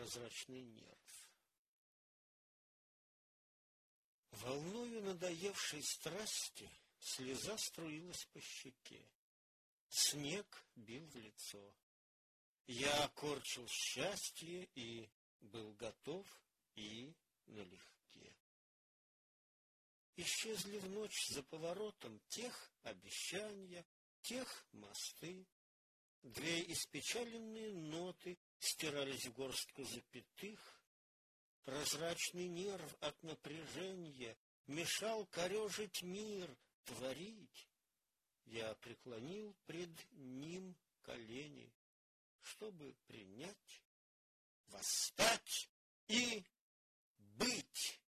прозрачный нерв. Волною надоевшей страсти слеза струилась по щеке. Снег бил в лицо. Я корчил счастье и был готов и налегке. Исчезли в ночь за поворотом тех обещания, тех мосты. Две испечаленные ноты стирались в горстку запятых. Прозрачный нерв от напряжения мешал корежить мир, творить. Я преклонил пред ним колени, чтобы принять, восстать и быть.